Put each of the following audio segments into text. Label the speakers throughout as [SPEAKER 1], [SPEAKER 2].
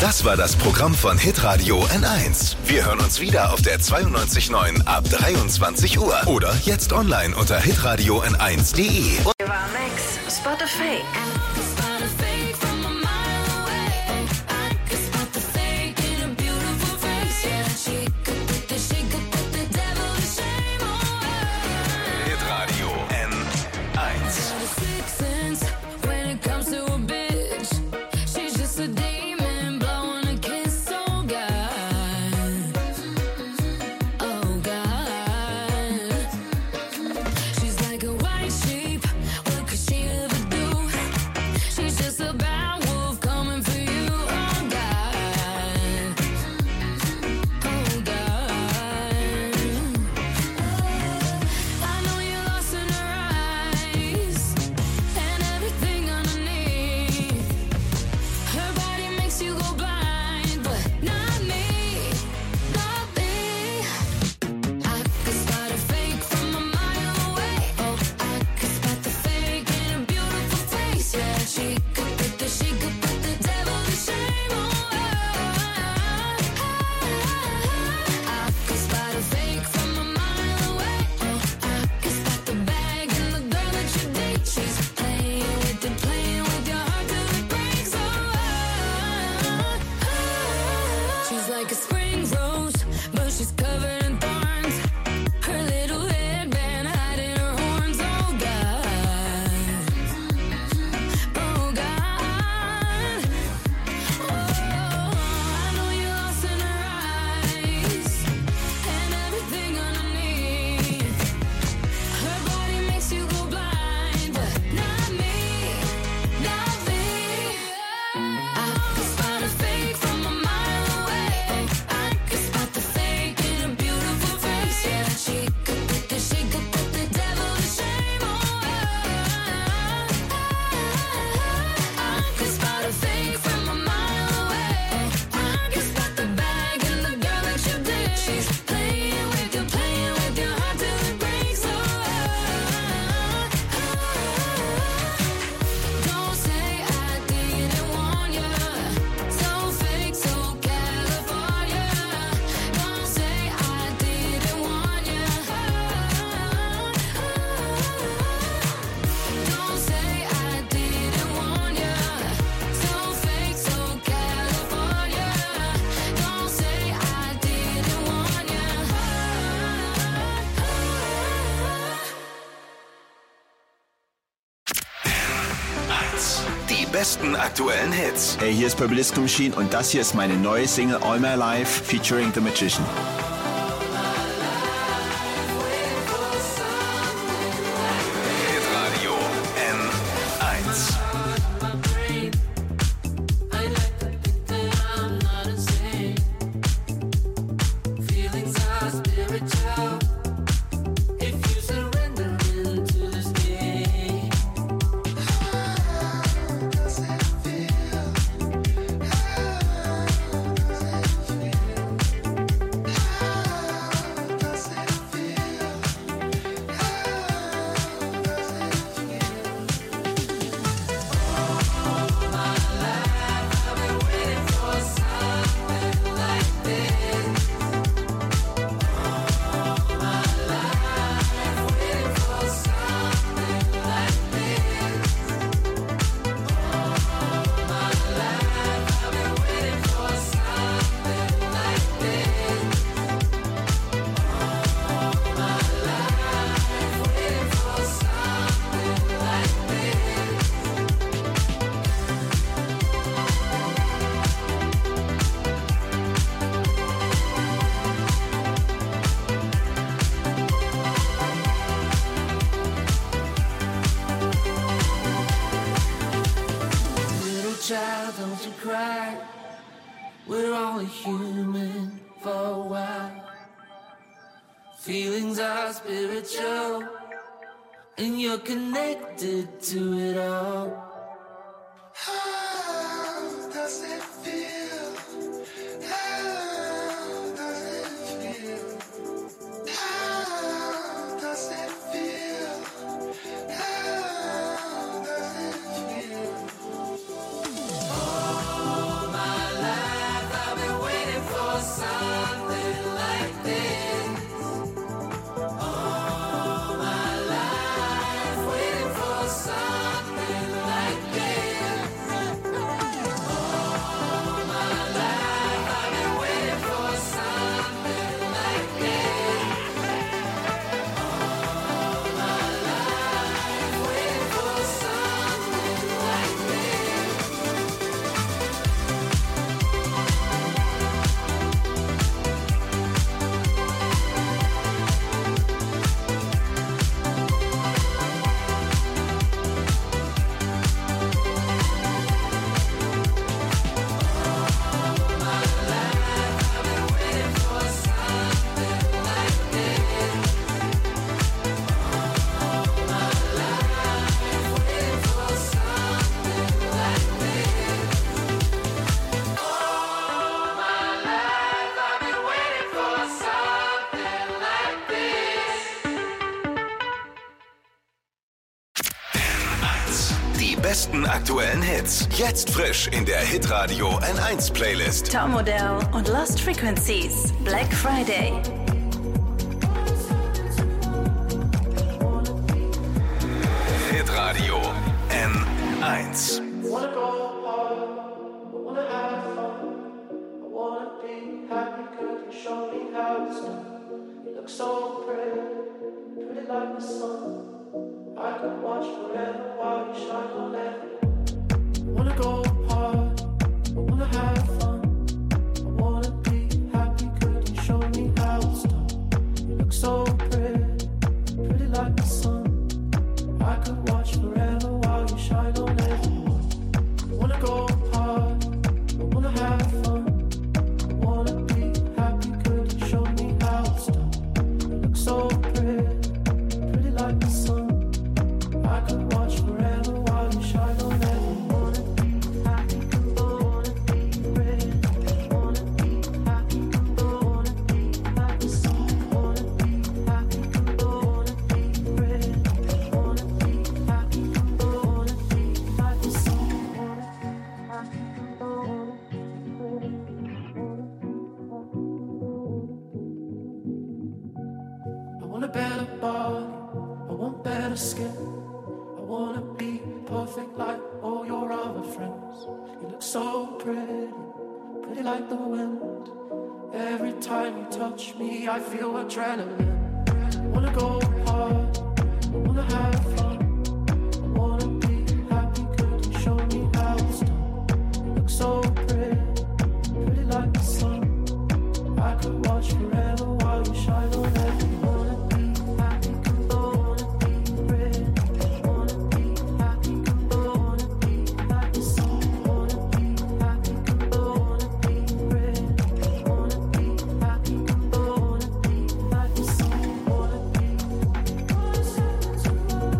[SPEAKER 1] Das war das Programm von Hitradio N1. Wir hören uns wieder auf der 92.9 ab 23 Uhr. Oder jetzt online unter hitradio n1.de.
[SPEAKER 2] Spot a Fake.
[SPEAKER 1] Besten aktuellen Hits.
[SPEAKER 3] Hey, hier ist Purple Disco Machine und das hier ist meine neue Single All My Life featuring The Magician.
[SPEAKER 1] Hitradio N1.
[SPEAKER 4] Child, don't you cry. We're only human for a while. Feelings are spiritual, and you're connected to it all. How does it feel? How does it feel? How does it feel? How does it feel? All my life
[SPEAKER 1] besten aktuellen Hits. Jetzt frisch in der Hitradio N1 Playlist.
[SPEAKER 2] Tom Odell und Lost Frequencies. Black Friday.
[SPEAKER 1] Hitradio N1.
[SPEAKER 4] Wanna go hard, I wanna have fun, I wanna be happy, could you show me how it's done? You look so pretty, pretty like the sun. I could watch forever while you shine on everyone. Wanna go hard, I wanna have fun, I wanna be happy, could you show me how it's done? You look so pretty, pretty like the sun. I could watch forever while you shine on everyone. I wanna go hard, I wanna have fun, I wanna be happy, could you show me how it's done? You look so pretty, pretty like the sun. I could watch forever while you shine on everyone. Wanna be happy, wanna be pretty, wanna be happy, wanna be like the sun. Wanna be happy, wanna be pretty, wanna be happy, wanna be like the sun. I want a better body, I want better skin. I wanna be perfect like all your other friends. You look so pretty, pretty like the wind. Every time you touch me, I feel adrenaline. I wanna go hard, I wanna have fun, I wanna be happy, could you show me how it's done? You look so pretty, pretty like the sun. I could watch forever while you shine on everyone. Wanna be happy, wanna be pretty, wanna be happy, wanna be like the sun. Wanna be happy, wanna be pretty, wanna be happy, wanna be like the sun. Wanna be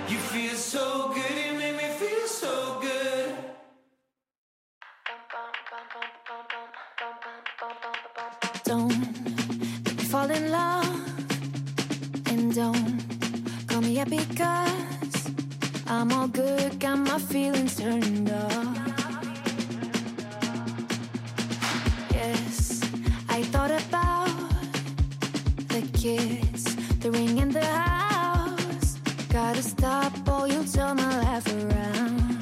[SPEAKER 4] You feel so good, you make me feel so good.
[SPEAKER 5] Don't fall in love and don't call me up because I'm all good, got my feelings turned off. Yes, I thought about the kids, the ring in the house. Gotta stop or you'll turn my life around.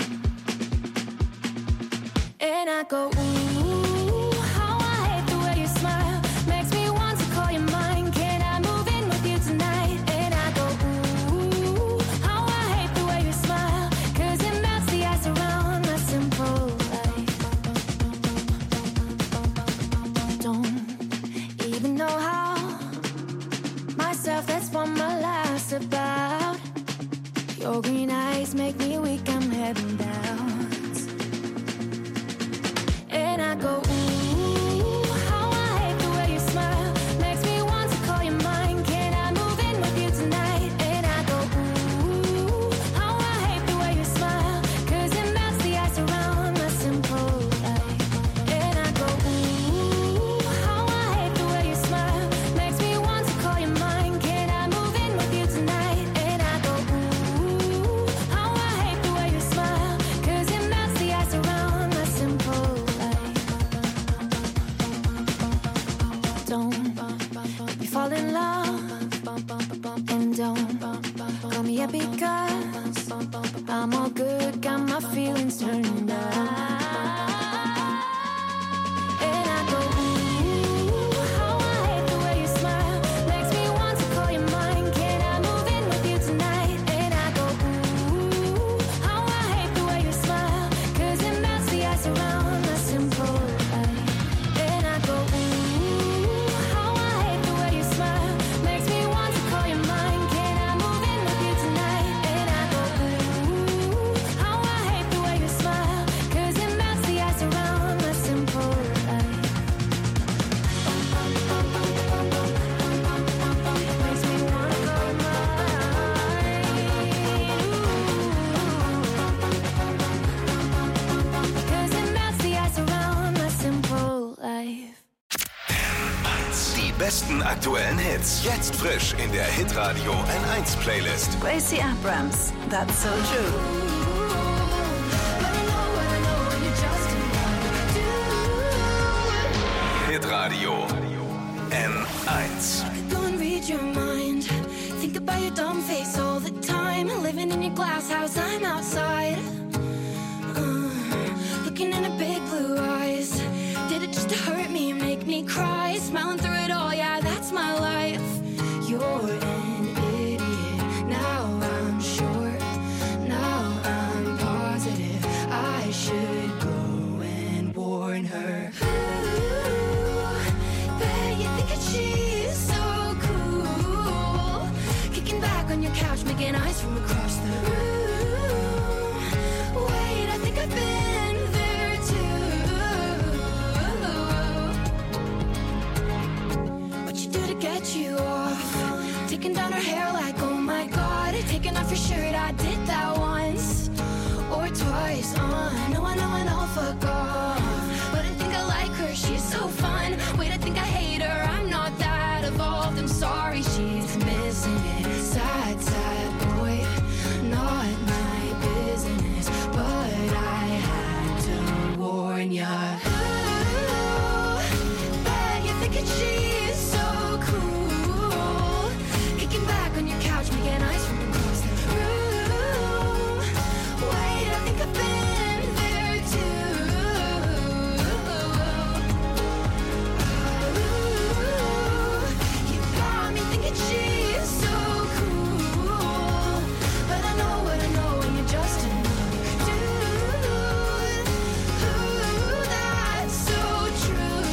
[SPEAKER 5] And I go, ooh, how I hate the way you smile. Makes me want to call you mine. Can I move in with you tonight? And I go, ooh, how I hate the way you smile. Cause it melts the ice around my simple life. Don't even know how. Myself, that's what my life's about. Your green eyes make me weak, I'm heading down. And I go, ooh, how I hate the way you smile. Makes me want to call you mine. Can I move in with you tonight? And I go, ooh, how I hate the way you smile. Cause it melts the ice around my simple life. And I go, ooh, how I hate the way you smile. Makes me want to call you mine. Can I move in with you tonight? And I go, ooh, how I hate the way you smile. Cause it melts the ice around my simple life. Don't be fall in love and don't call me up because I'm all good, got my feelings turned on. And I go, ooh, how I hate the way you smile. Makes me want to call you mine. Can I move in with you tonight? And I go, ooh, how I hate the way you smile. Cause it melts the ice around my simple life. And I go, ooh, how I hate the way you smile. Makes me want to call you mine. Can I move in with you tonight? And I go, ooh, how I hate the way you smile. Cause it melts the ice around my simple life. Makes me wanna call you mine. Cause it melts the ice around my simple life.
[SPEAKER 1] Die besten aktuellen Hits. Jetzt frisch in der Hitradio N1 Playlist.
[SPEAKER 2] Gracie Abrams, That's So True.
[SPEAKER 1] Hitradio N1.
[SPEAKER 5] Go and read your mind. Think about your dumb face all the time. Living in your glass house, I'm outside. Looking in her big blue eyes. Did it just to hurt me, make me cry? Smiling through it all, yeah, that's my life. You're an idiot. Now I'm sure. Now I'm positive. I should go and warn her. Bet you think that she's so cool. Kicking back on your couch, making eyes from across the room. Wait, I think I've been there too. What you do to get you off? Taking down her hair like, oh my god. Taking off your shirt, I did that once or twice. I know, fuck off. But I think I like her, she's so fun. Wait, I think I hate her, I'm not that evolved. I'm sorry, she's missing it. Sad, sad boy, not my business. But I had to warn ya. Ooh, bet you're thinking she's so cool. Kicking back on your couch, making eyes from across the room. Wait, I think I've been there too. Ooh, you got me thinking she's so cool. But I know what I know, and you're just another dude. Ooh, that's so true.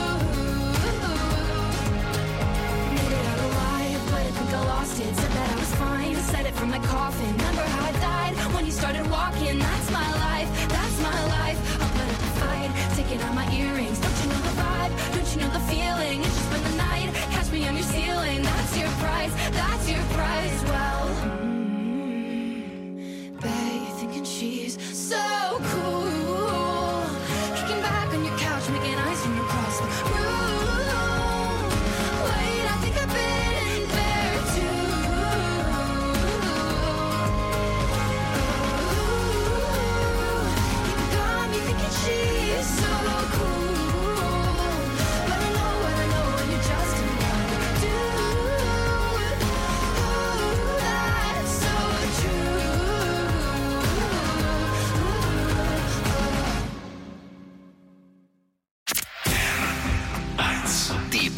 [SPEAKER 5] Made it out alive, but I think I lost it. Said that I was fine, said it from my coffin. Remember how I died when you started walking? That's my life, that's my life. I'll put up a fight, taking out my earrings. Don't you know the vibe? Don't you know the feeling? It's just spend the night, catch me on your ceiling. That's your price, that's your price. Well,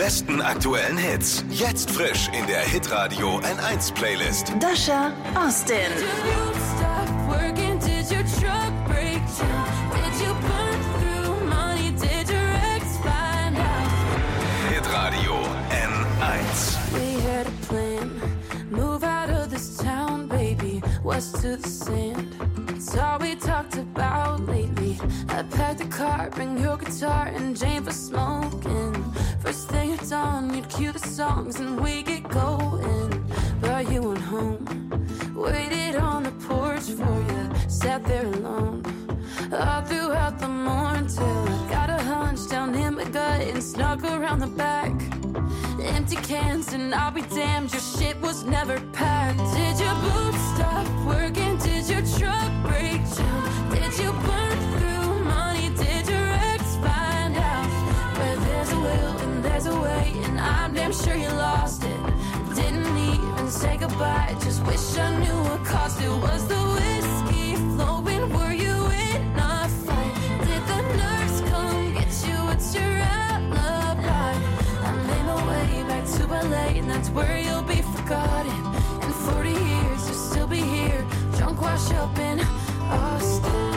[SPEAKER 1] besten aktuellen Hits. Jetzt frisch in der Hitradio N1 Playlist.
[SPEAKER 2] Dasha Austin.
[SPEAKER 5] Did you stop working? Did your truck break down? Did you burn through money? Did your ex find out?
[SPEAKER 1] Hitradio N1.
[SPEAKER 5] We had a plan. Move out of this town, baby. West to the sand. It's all we talked about lately. I packed the car, bring your guitar and Jane for smoking. First thing at dawn, you'd cue the songs and we get going. But you went home, waited on the porch for you, sat there alone. All throughout the morning till I got a hunch down in my gut and snuck around the back. Empty cans and I'll be damned, your shit was never packed. Did your boots stop working? Did your truck break down? Did you burn through money? Did your ex find out? Where there's a will and there's a way, and I'm damn sure you lost it. Didn't even say goodbye, just wish I knew what caused it. Was the whiskey flowing? Were you in a fight? Did the nurse come get you? What's your alibi? I made my way back to LA, and that's where you'll be forgotten. In 40 years, you'll still be here, drunk, washed up in Austin.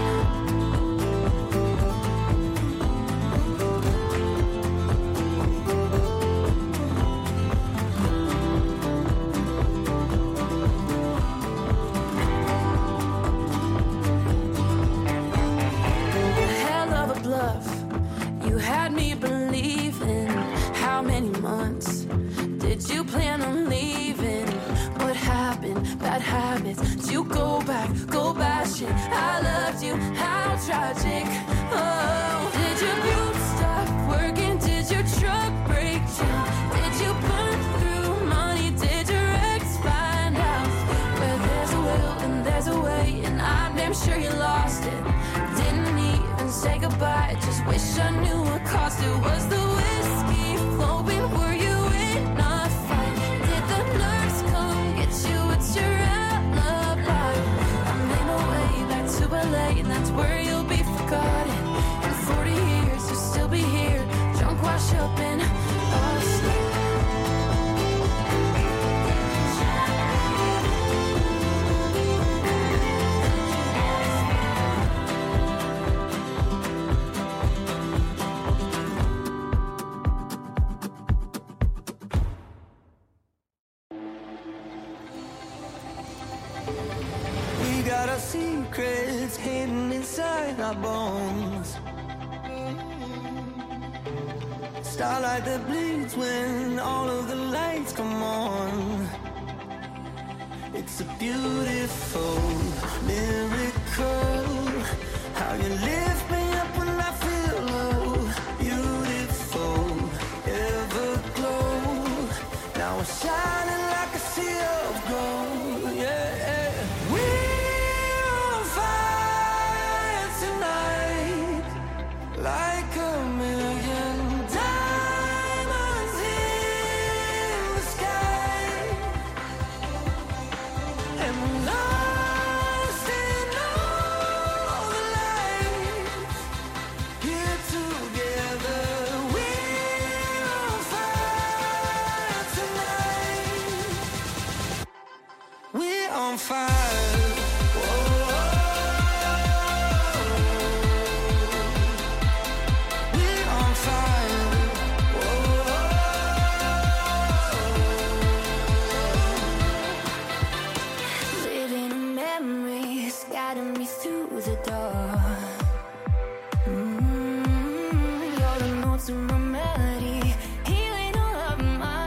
[SPEAKER 5] Hell of a bluff, you had me believing. How many months did you plan on leaving? What happened? Bad habits. Did you go back, go bashing? I loved you, how tragic. Oh, did your boots stop working? Did your truck break down? Did you burn through money? Did your ex find out? Where there's a will and there's a way, and I'm damn sure you lost it. Didn't even say goodbye, just wish I knew what caused it. Was the whiskey flowing? Were you in a fight? Did the nurse come get you? It's your alibi. I made my way back to LA, and that's where you'll be forgotten. In 40 years, you'll still be here, drunk, washed up in Austin.
[SPEAKER 6] We got our secrets hidden inside our bones. Starlight that bleeds when all of the lights come on. It's a beautiful miracle. How you lift me up when I feel low. Beautiful, everglow. Now we're shining like a sea of gold. Yeah, we're on fire tonight, like a million diamonds in the sky. And we're lost in all the lights, here together. We're on fire tonight. We're on fire. Whoa. We're on fire. Whoa. Living in memories, guiding me through the dark. You're the notes in my melody, healing all of my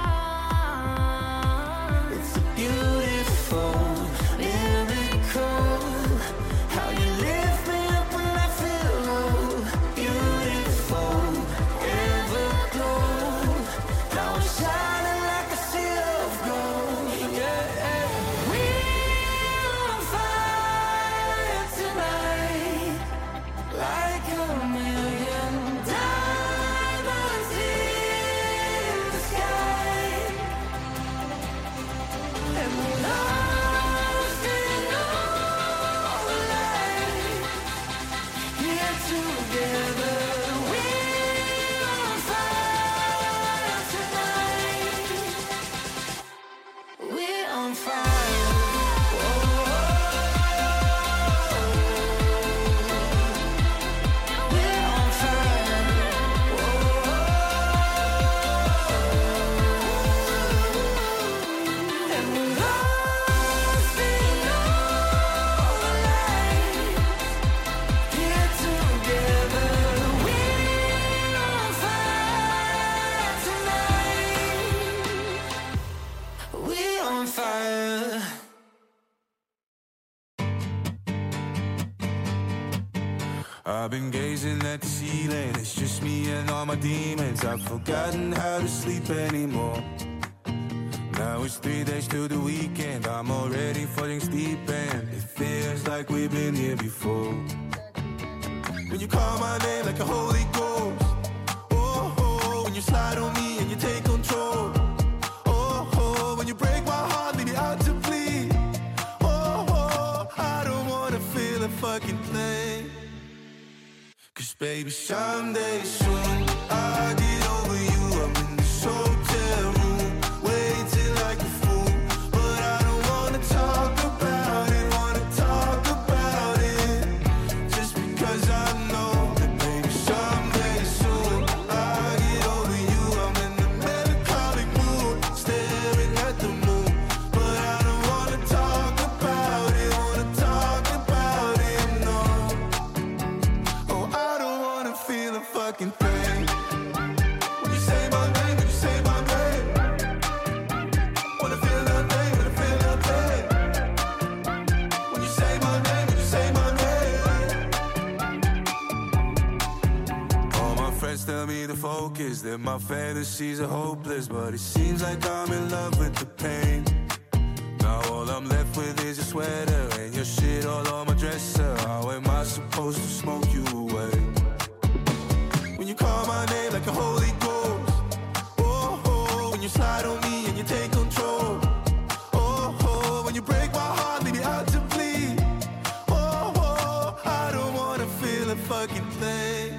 [SPEAKER 6] scars. It's a beautiful miracle. How you lift me up when I feel low. Beautiful, everglow. Now I'm shining like a sea of gold. Yeah, we're on fire tonight, like a million diamonds in the sky. And we're lost
[SPEAKER 7] I've been gazing at the ceiling, it's just me and all my demons. I've forgotten how to sleep anymore. Now it's 3 days to the weekend, I'm already falling deep and it feels like we've been here before. When you call my name like a Holy Ghost, oh, oh, when you slide on me and you take control, oh, oh, when you break my heart, leave me out to bleed, oh, oh, I don't wanna feel a fucking thing. Cause baby, someday soon I'll get over you. I'm in this hotel room, waiting like a fool, but I don't wanna talk about it, just because I know that baby, someday soon I'll get over you. I'm in the melancholic mood, staring at the moon, but I don't wanna talk about it, no. Oh, I don't wanna feel a fucking thing. When you say my name, when you say my name, wanna feel nothing, wanna feel nothing. When you say my name, when you say my name. All my friends tell me to focus, that my fantasies are hopeless, but it seems like I'm in love with the pain. Now all I'm left with is a sweater and your shit all on my dresser. How am I supposed to smoke you away? When you call my name like a Holy Ghost, oh, oh, when you slide on me and you take control, oh, oh, when you break my heart, leave me out to bleed, oh, oh, I don't wanna feel a fucking thing.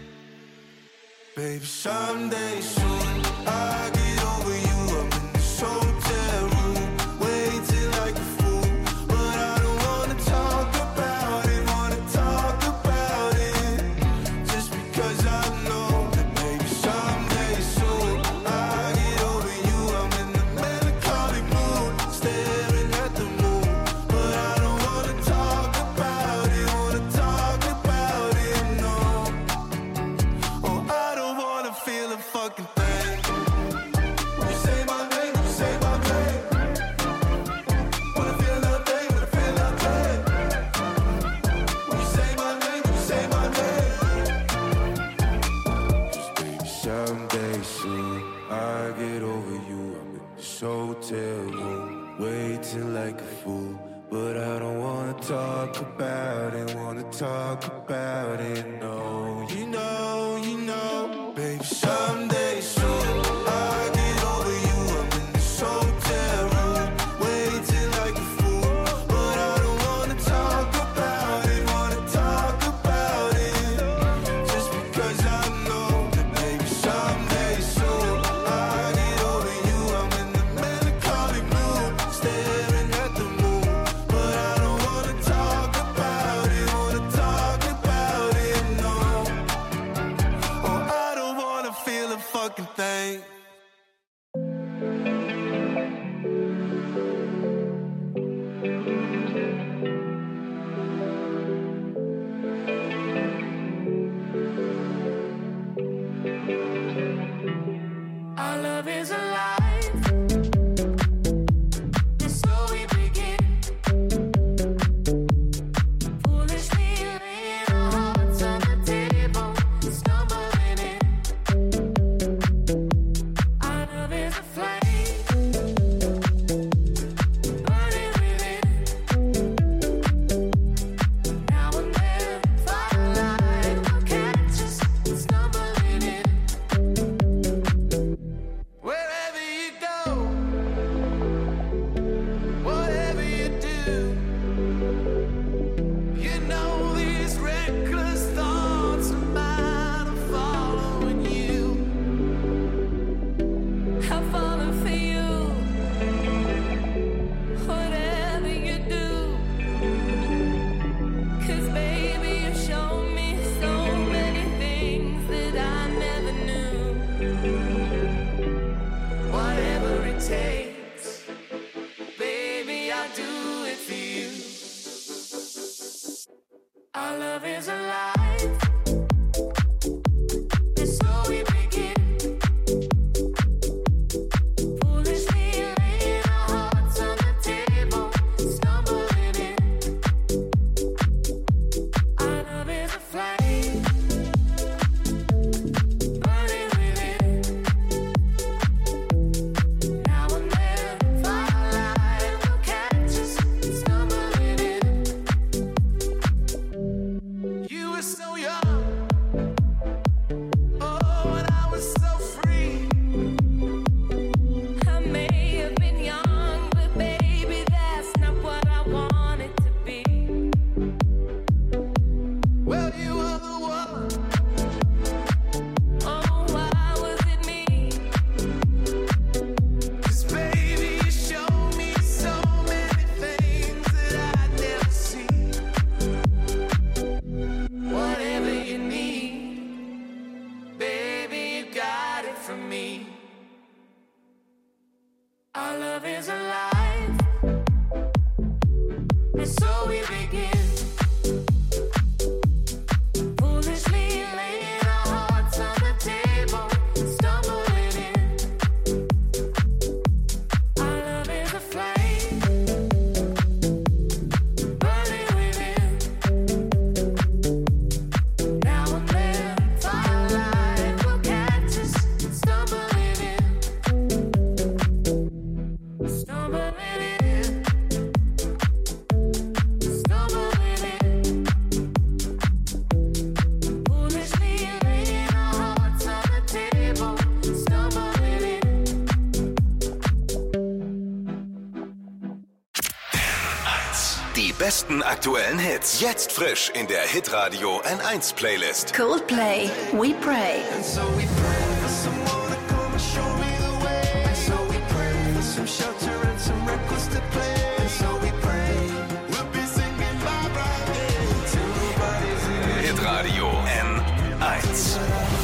[SPEAKER 7] Baby, someday soon I'll get over you. I'm in this hotel room, waiting like a fool, but I don't wanna talk about it, just because I know that baby, someday soon I'll get over you. I'm in the melancholic mood, staring at the moon, but I don't wanna talk about it, no. Oh, I don't wanna feel a fucking thing. When you say my name, when you say my name, wanna feel nothing, wanna feel nothing. When you say my name, when you say my name. Just baby, someday soon I'll get over you. I'm in this hotel room, waiting like a fool, but I don't wanna talk about it, no. You know, baby, someday soon I'll get over you. I'm in this hotel room, waiting like a fool, but I don't wanna talk about it, just because I know that baby, someday soon I'll get over you. I'm in the melancholic mood, staring at the moon, but I don't wanna talk about it, no. Oh, I don't wanna feel a fucking thing.
[SPEAKER 5] Our love is alive. It's so we begin. Foolishly laying our hearts on the table, stumbling in. Our love is a flame, burning within. Now and then, firelight will catch us stumbling in. Wherever you go, whatever you do, you know these reckless thoughts of mine are following you. I'm falling for you, whatever you do. 'Cause baby, you show me so many things that I never knew. Whatever it takes, baby, I'll do it for you. Our love is alive. It's so we begin. Foolishly laying our hearts on the table, stumbling in. Our love is a flame.
[SPEAKER 4] And so we begin. Foolishly laying our hearts on the table, stumbling in. Our love is a flame, burning within. Now and then, firelight will catch us, stumbling in. Stumbling in. Stumbling in. Foolishly laying our hearts on the table, stumbling in.
[SPEAKER 1] Die besten aktuellen Hits. Jetzt frisch in der Hitradio N1 Playlist.
[SPEAKER 2] Coldplay, We Pray.
[SPEAKER 6] And so we pray for someone to come and show me the way. And so we pray for some shelter and some records to play. And so we pray we'll be singing bye bye till nobody's in it.
[SPEAKER 1] Hitradio N1.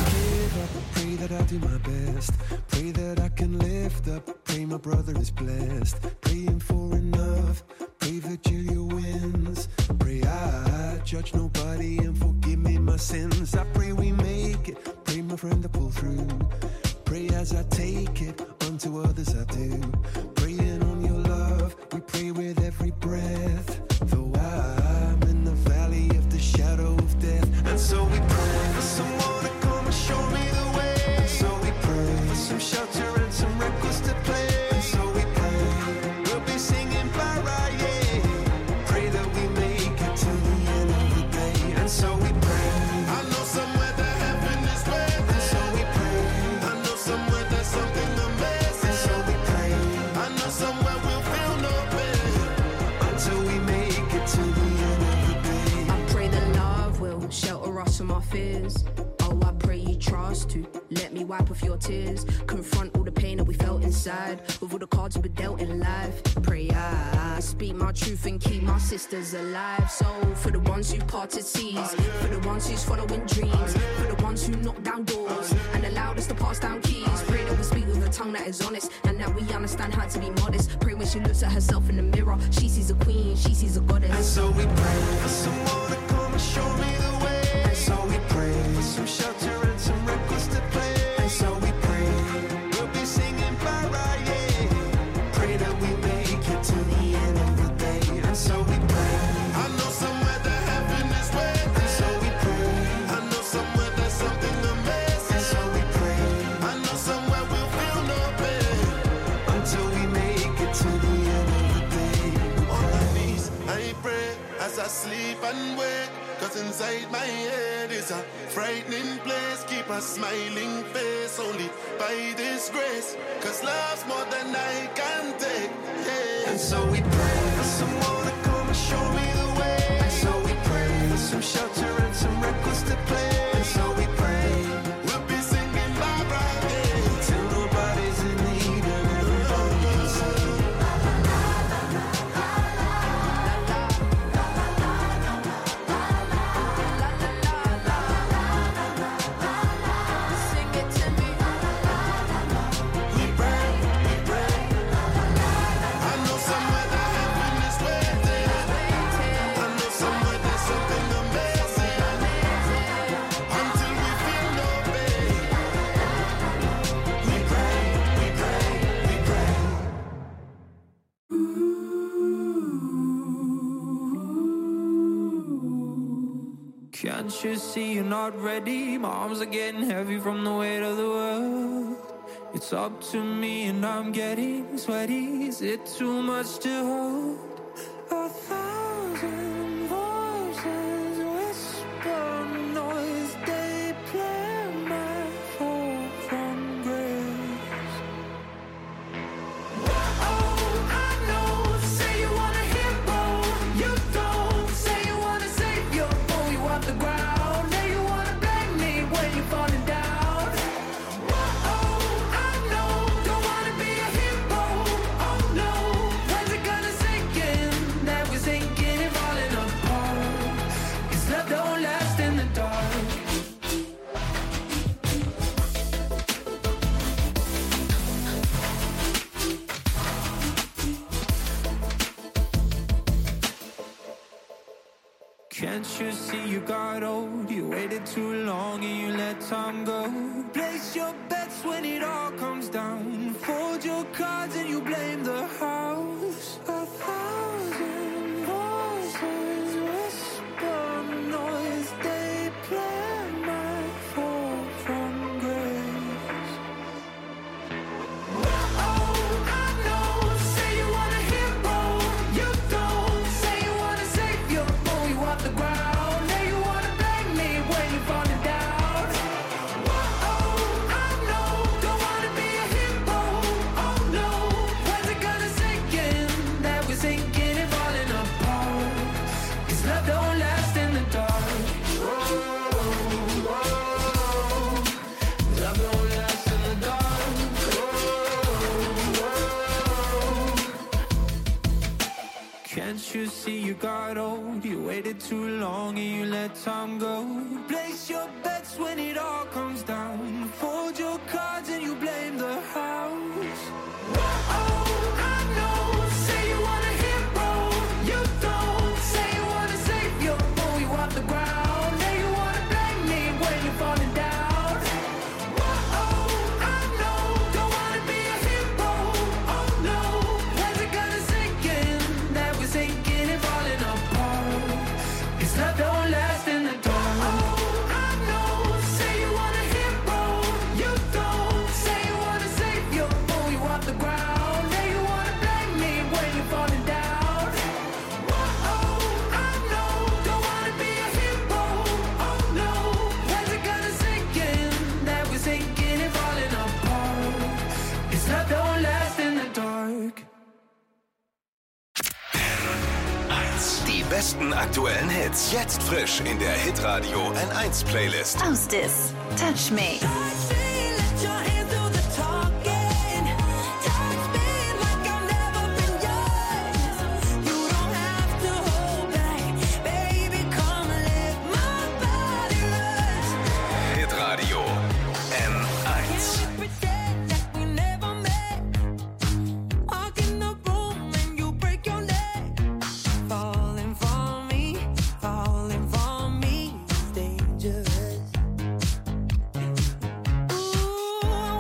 [SPEAKER 6] Pray that I'll do my best. Pray that I can lift up. Pray my brother is blessed. Praying for enough. Pray Virgilia wins. Pray I judge nobody and forgive me my sins. I pray we make it. Pray my friend to pull through. Pray as I take it. Unto others I do. Praying on your love. We pray with every breath. Though I'm in the valley of the shadow of death. And so we pray for someone to come and show me the way. And so we pray for some shelter and some records to play. And so we pray we'll be singing bye yeah. Pray that we make it to the end of the day. And so we pray. I know somewhere that heaven is waiting. And so we pray. I know somewhere there's something amazing. And so we pray. I know somewhere we'll feel no pain until we make it to the end of the day.
[SPEAKER 8] I pray that love will shelter us from our fears. Oh, I pray you trust to let me wipe off your tears. Confront all the pain that we felt inside with all the cards we were dealt in life. Pray I speak my truth and keep my sisters alive. So for the ones who parted seas, for the ones who's following dreams, for the ones who knock down doors and allowed us to pass down keys. Pray that we speak with a tongue that is honest and that we understand how to be modest. Pray when she looks at herself in the mirror, she sees a queen, she sees a goddess.
[SPEAKER 6] And so we pray for someone to come and show me the way. And so we pray for some shelter and some records to play. And so we pray we'll be singing bye bye yeah. Pray that we make it to the end of the day. And so we pray. I know somewhere that heaven is waiting. And so we pray. I know somewhere there's something amazing. And so we pray. I know somewhere we'll feel no pain until we make it to the end of the day. On my knees, I pray as I sleep and wake. Cause inside my head is a frightening place. Keep a smiling face only by this grace. Cause love's more than I can take, yeah. And so we pray for someone to come and show me the way. And so we pray for some shelter and some records to play. And so we pray we'll be singing bye bye yeah. Till nobody's in need and everybody can sing.
[SPEAKER 9] Can't you see you're not ready? My arms are getting heavy from the weight of the world. It's up to me and I'm getting sweaty. Is it too much to hold? 1,000 voices whisper noise. They play my fall from grace.
[SPEAKER 4] Oh, I know. Say you want a hero, you don't. Say you want a savior, pull you off the ground. Now you wanna blame me when you're falling down. Oh, I know. Don't wanna be a hero. Oh no, when's it gonna sink in that we're sinking and falling
[SPEAKER 9] Can't you see you got old? You waited too long and you let time go. Place your bets when it all comes down. Fold your cards and you blame the house. 1,000 voices whisper noise. They plan my fall from grace.
[SPEAKER 6] Oh, I know. Say you want a hero, you don't. Say you want a savior, pull you off the ground. Now you wanna blame me when you're falling down. Oh, I know. Don't wanna be a hero. Oh no, when's it gonna sink in that we're sinking and falling apart? 'Cause love don't last in the dark. Love don't last in the dark.
[SPEAKER 9] Can't you see you got old? You waited too long and you let time go. Place your bets when it all comes down. Fold your cards and you blame the house.
[SPEAKER 6] Oh, I know. Say you want a hero, you don't. Say you want a savior, pull you off the ground. Now you wanna blame me when you're falling down. Oh, I know. Don't wanna be a hero. Oh no, when's it gonna sink in that we're sinking and falling apart? 'Cause love don't last in the dark. Oh, I know. Say you want a hero, you don't. Say you want a savior, pull you off the ground. Now you wanna blame me when you're falling down. Oh, I know. Don't wanna be a hero. Oh no, when's it gonna sink in that we're sinking and falling apart? 'Cause love don't last in the dark.
[SPEAKER 1] Die besten aktuellen Hits. Jetzt frisch in der Hitradio N1 Playlist.
[SPEAKER 2] Aus Dis, Touch Me.
[SPEAKER 1] Hitradio N1.
[SPEAKER 9] Falling for me is dangerous. Ooh,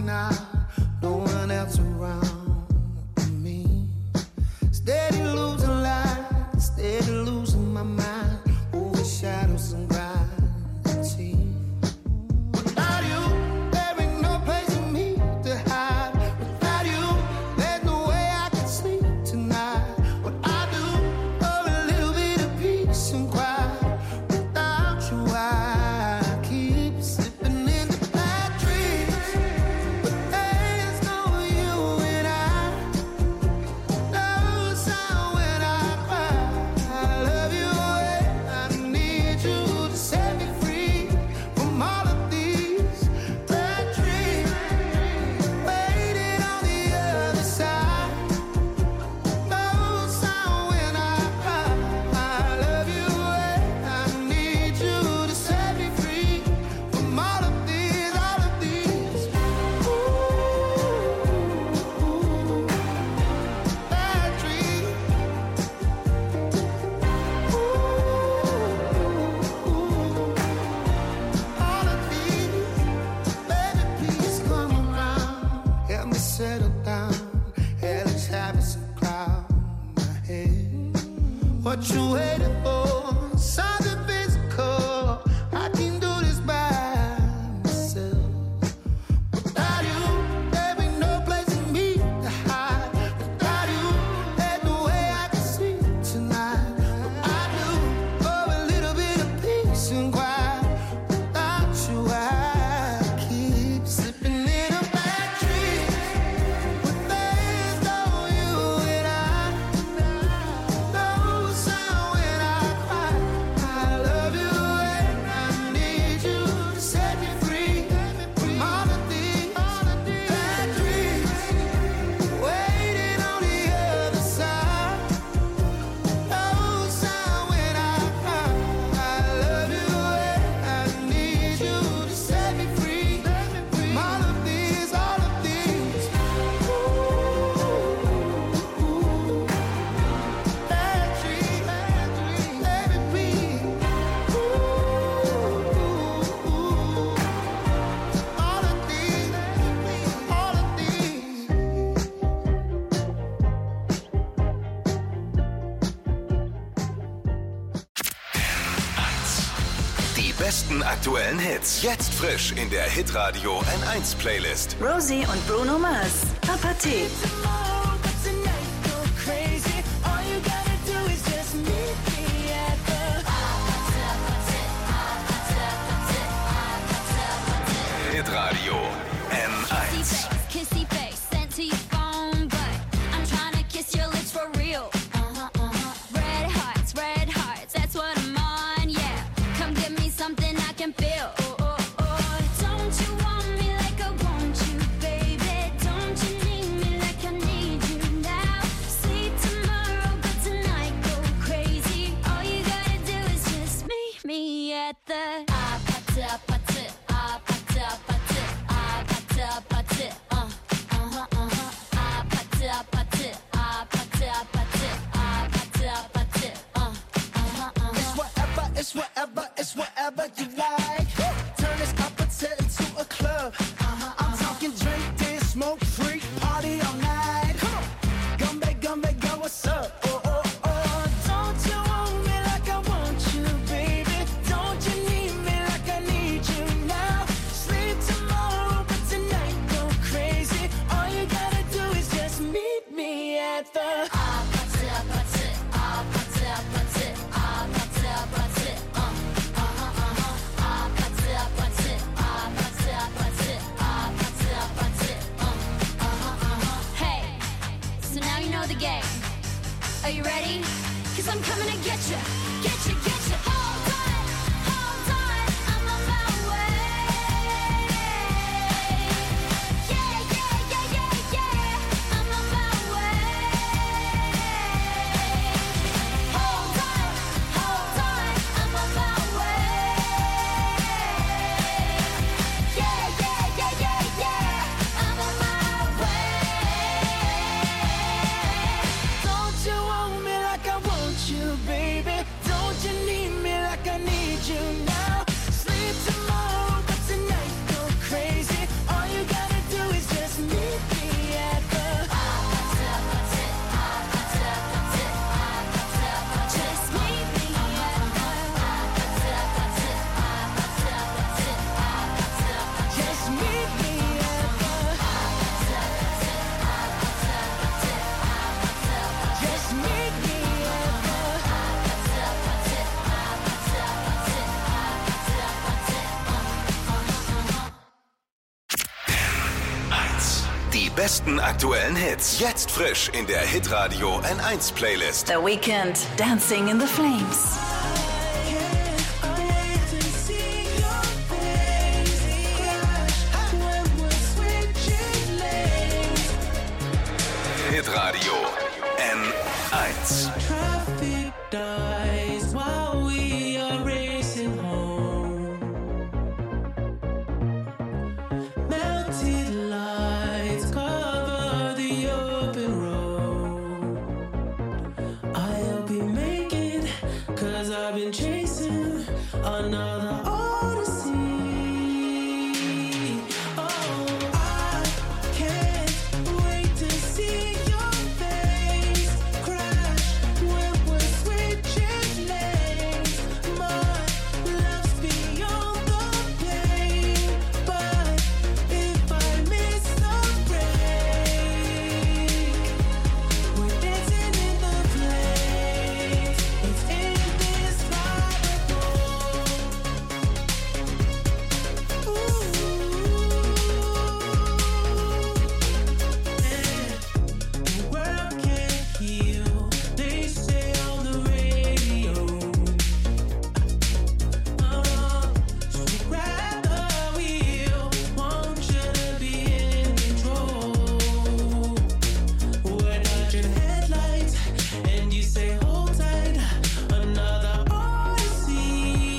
[SPEAKER 10] finding out no one else around me. Steady losing light, steady losing my mind over shadows and gravity. Without you, there ain't no place for me to hide. Without you, there's no way I can sleep tonight. What I do for a little bit of peace and quiet. Without you, I keep slipping into bad dreams. But there's no you and I. No sound when I cry. I love you and I need you to set me free from all of these bad dreams. Waiting on the other side. No sound when I cry. I love you and I need you to set me free from all of these bad dreams. All of these, baby, please come around. Help me settle down. Hellish habits cloud my head. What you waiting for? Something physical. I can do this by myself. Without you, there ain't no place for me to hide. Without you, there's no way I can sleep tonight. What I do for a little bit of peace and quiet. Without you, I keep slipping into bad dreams. But there's no you and I. No sound when I cry. I love you and I need you to set me free from all of these bad dreams. Waiting on the other side. No sound when I cry. I love you and I need you to set me free from all of these bad dreams. Baby, please. All of these.
[SPEAKER 1] Die besten aktuellen Hits. Jetzt frisch in der Hitradio N1 Playlist.
[SPEAKER 2] Rosie und Bruno Mars. Papa T.
[SPEAKER 9] Tomorrow, but tonight go crazy. All you gotta do is just meet me at the
[SPEAKER 1] Hitradio N1.
[SPEAKER 5] Kissy face sent to your phone, but I'm trying to kiss your lips for real. Red hearts, that's what I'm on, yeah. Come give me something I can feel. Don't you want me like I want you, baby? Don't you need me like I need you now? Sleep tomorrow, but tonight go crazy. All you gotta do is just meet me at the
[SPEAKER 10] It's whatever you like. Turn this opposite into a club. I'm talking drink, dance, smoke, freak, party all night. Come on, Gumbe, go, what's up?
[SPEAKER 9] Don't you want me like I want you, baby? Don't you need me like I need you now? Sleep tomorrow, but tonight go crazy. All you gotta do is just meet me at the
[SPEAKER 5] Hey, so now you know the game. Are you ready? Cause I'm coming to get you. Get you. Hold on, I'm on my way. Yeah, I'm on my way. Hold on, I'm on my way. Yeah, I'm on my way.
[SPEAKER 9] Don't you want me like I want you, baby? Don't you need me
[SPEAKER 1] Die besten aktuellen Hits. Jetzt frisch in der Hitradio N1 Playlist.
[SPEAKER 2] The Weeknd, Dancing in the Flames.
[SPEAKER 1] Hitradio N1.
[SPEAKER 9] Traffic dies while we are racing home. Melted lights cover the open road. I'll be making, 'cause I've been chasing another odyssey. Oh, I can't wait to see your face crash when we're switching lanes. My love's beyond the pain, but if I miss the break, we're dancing in the flames. It's indescribable. The world can't heal, they say on the radio. So grab the wheel, want you to be in control. We're dodging headlights, and you say hold tight, another odyssey.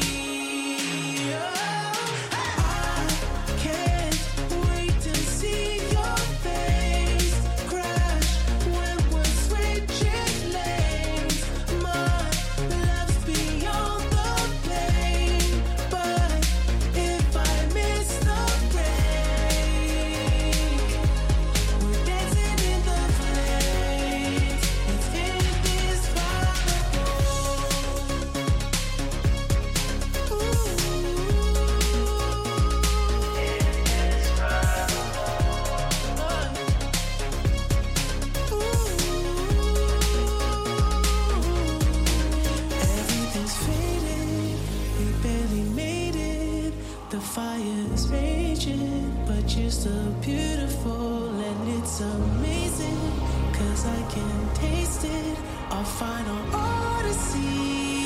[SPEAKER 9] I can't wait to see your face crash when we're switching lanes. My love's beyond the pain, but if I miss the break, we're dancing in the flames. It's indescribable. Everything's faded, we barely made it. The fire's raging, but you're still beautiful, and it's amazing, 'cause I can taste it, our final odyssey.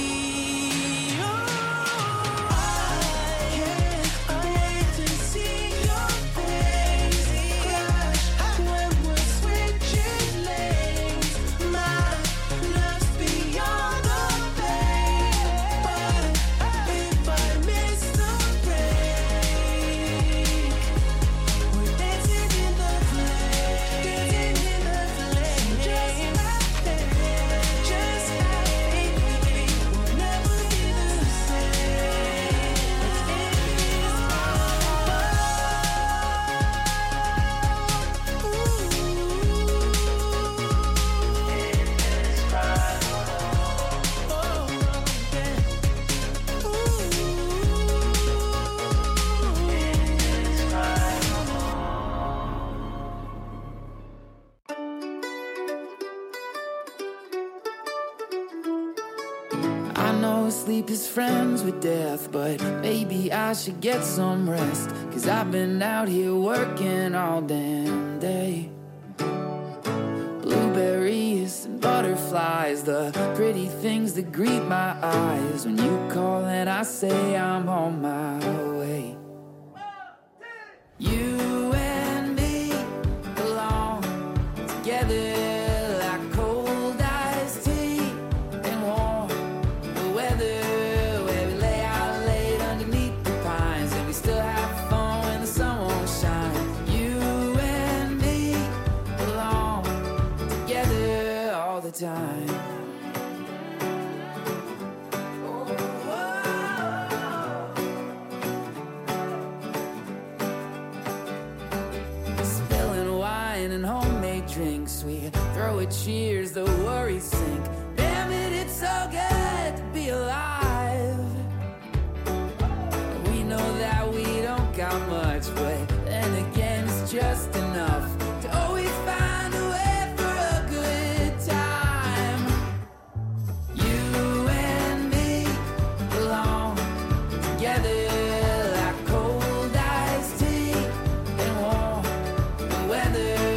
[SPEAKER 9] I can't wait to see your face crash when we're switching lanes. My love's beyond the pain, but if I miss the break, we're dancing in the flames. Just like we'll never be the same.
[SPEAKER 11] I know sleep is friends with death, but maybe I should get some rest. 'Cause I've been out here working all damn day. Blueberries and butterflies, the pretty things that greet my eyes. When you call and I say I'm on my way. You and me belong together like cold iced tea and warm weather, where we lay out late underneath the pines, and we still have fun when the sun won't shine. You and me belong together all the time. Spilling wine and homemade drinks, we throw a cheers, the worries sink. Damn it, it's so good to be alive. We know that we don't got much, but then again it's just enough to always find a way for a good time. You and me belong together like cold iced tea and warm weather.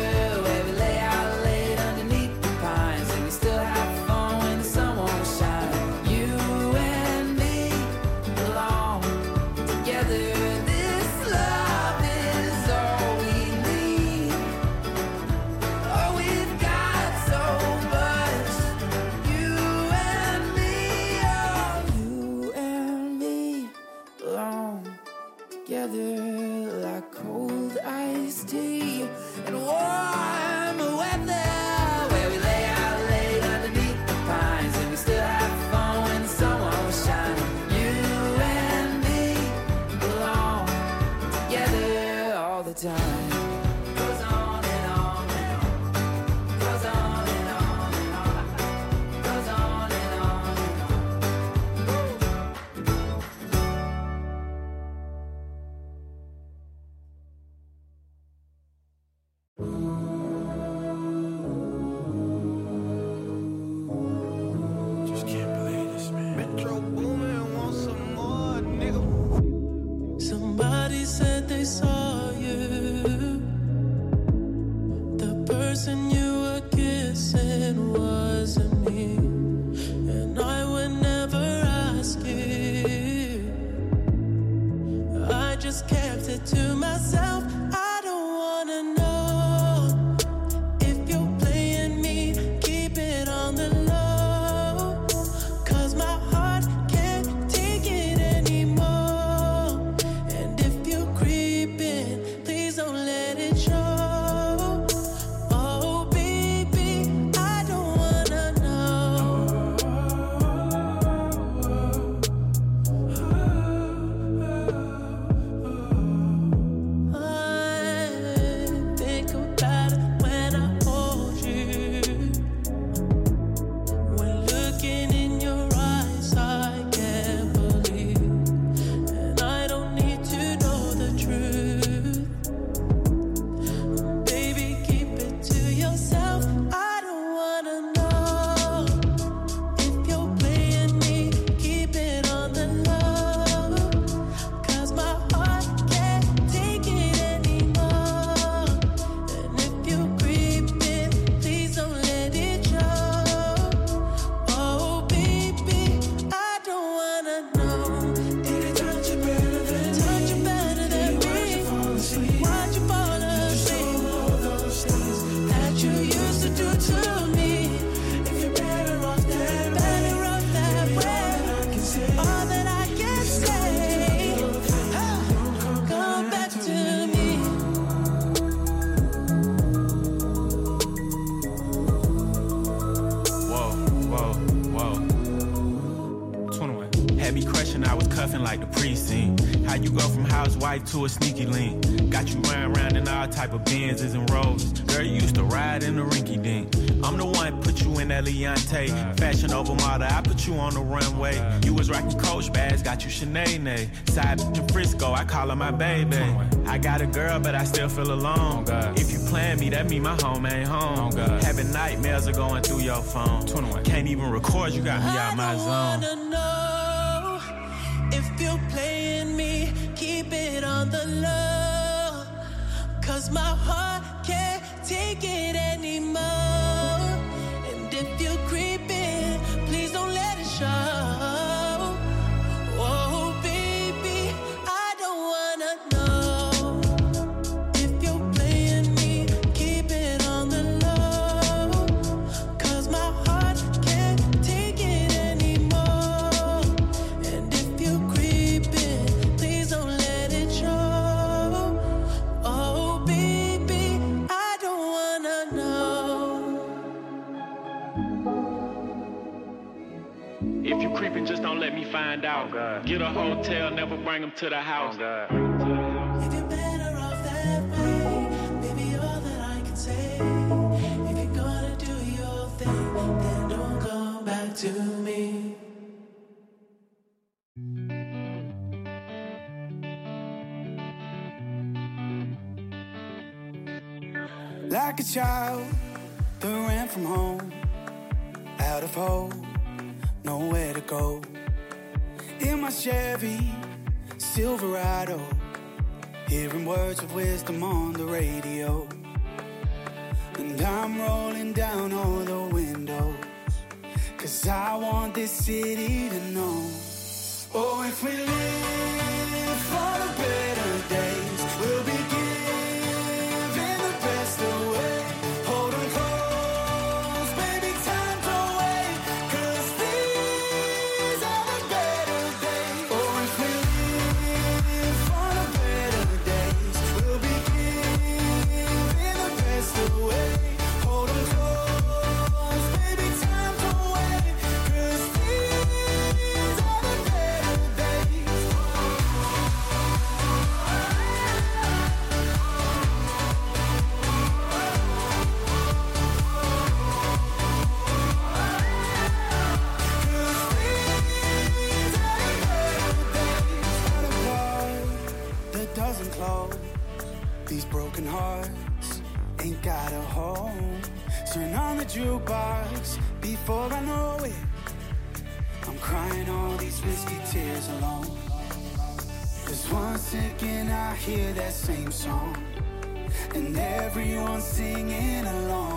[SPEAKER 12] person you were kissing wasn't me, and I would never ask you. I just kept it to myself. I don't wanna know if you're playing me. Keep it on the low, 'cause my heart can't take it anymore. And if you're creeping, please don't let it show. Oh baby, I don't wanna know. I think about it when I hold you. When looking in your eyes, I can't believe. And I don't need to know the truth. Baby, keep it to yourself. I don't wanna know if you're playing me. Keep it on the low, 'cause my heart can't take it anymore. And if you're creeping, please don't let it show. Oh baby, I don't wanna know. Did it touch you better than me? Touch you better than me? Why'd you fall asleep? Why'd you fall asleep? All those things that you used to do to me. If you're better off that way, all that I can say, come back to me.
[SPEAKER 7] Whoa, whoa, whoa. 21. Had me crushing, I was cuffing like the precinct. How you go from housewife to a sneaky link? Got you running around in all type of Benzes and Rolls. Girl, you used to ride in the rinky dink. I'm the one put you in that Leontay. Fashion over model, I put you on the runway. You was rocking Coach bags, got you Sinead. Side bitch in Frisco, I call her my baby. I got a girl, but I still feel alone. If you plan me, that mean my home ain't home. Having nightmares are going through your phone. Can't even record, you got me out my zone.
[SPEAKER 12] I wanna know if you're playing me. Keep it on the low, 'cause my heart can't take it anymore. And if you're creeping, please don't let it show. Oh baby, I don't wanna know if you're playing me. Keep it on the low, 'cause my heart can't take it anymore. And if you're creeping, please don't let it show. Oh baby, I don't wanna know.
[SPEAKER 7] If you creeping, just don't let me find out. Get a hotel, never bring them to the house.
[SPEAKER 12] If you're better off that way, baby, all that I can say. If you're gonna do your thing, then don't come back to me.
[SPEAKER 9] Like a child that ran from home, out of hope, nowhere to go. In my Chevy Silverado, hearing words of wisdom on the radio. And I'm rolling down all the windows, 'cause I want this city to know. Oh, if we live for the better days, we'll be giving the best away. Hold 'em close, baby, time to wait, 'cause these are the better days. Oh, if we live for the better days, we'll be giving the best away. Hold 'em close, baby, time to wait, 'cause these are the better days. That doesn't close. These broken hearts ain't got a home. Turn on the jukebox before I know it. I'm crying all these risky tears alone. 'Cause once again I hear that same song, and everyone's singing along.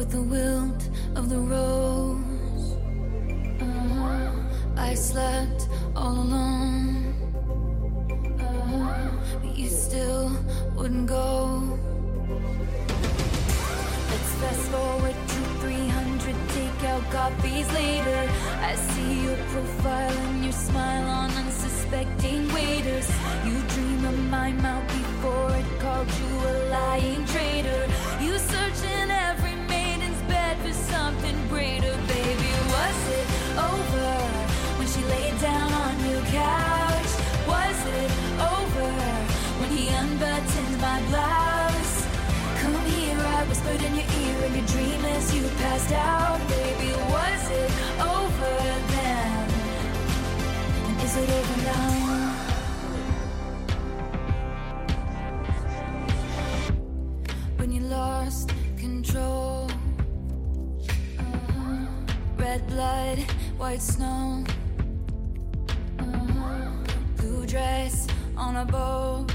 [SPEAKER 5] with the wilt of the rose. I slept all alone, but you still wouldn't go. Let's fast forward to 300 takeout coffees later. I see your profile and your smile on unsuspecting waiters. You dream of my mouth before it called you a lying traitor. You search in every maiden's bed for something greater. Baby, was it over when she laid down on your couch? Was it over when he unbuttoned my blouse? Come here, I whispered in your ear in your dream as you passed out. Baby, was it over then? And is it over now? When you lost control, red blood, white snow, blue dress on a boat.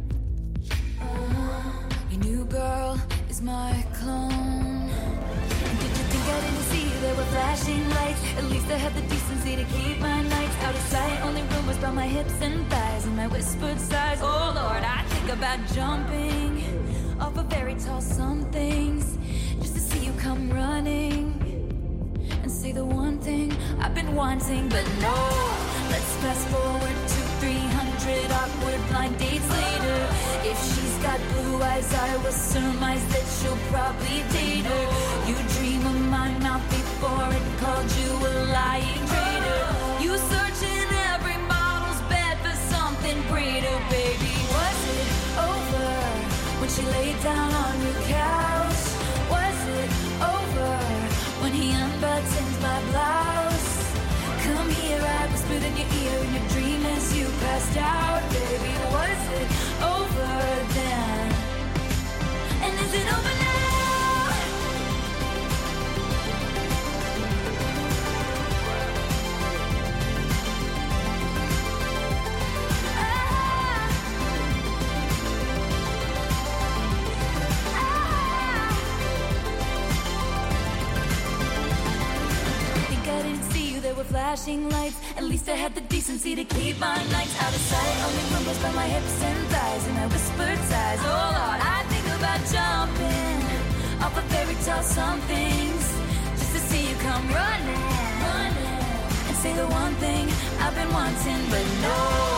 [SPEAKER 5] Your new girl is my clone. And did you think I didn't see there were flashing lights? At least I had the decency to keep my nights out of sight. Only rumors about my hips and thighs and my whispered sighs. Oh Lord, I think about jumping off of very tall somethings just to see you come running and say the one thing I've been wanting. But no, let's fast forward to 300 awkward blind dates later. If she's got blue eyes, I will surmise that she'll probably date her. You dream of my mouth before it called you a lying traitor. You search in every model's bed for something greater. Baby, was it over when she laid down on your couch? Was it over when he unbuttoned my blouse? Come here, I whispered in your ear in your dream as you passed out. Baby, was it over then? And is it over now? Flashing lights, at least I had the decency to keep my nights out of sight. Only rumbles by my hips and thighs and my whispered sighs. Oh Lord, I think about jumping off of fairy tale somethings just to see you come running and say the one thing I've been wanting. But no,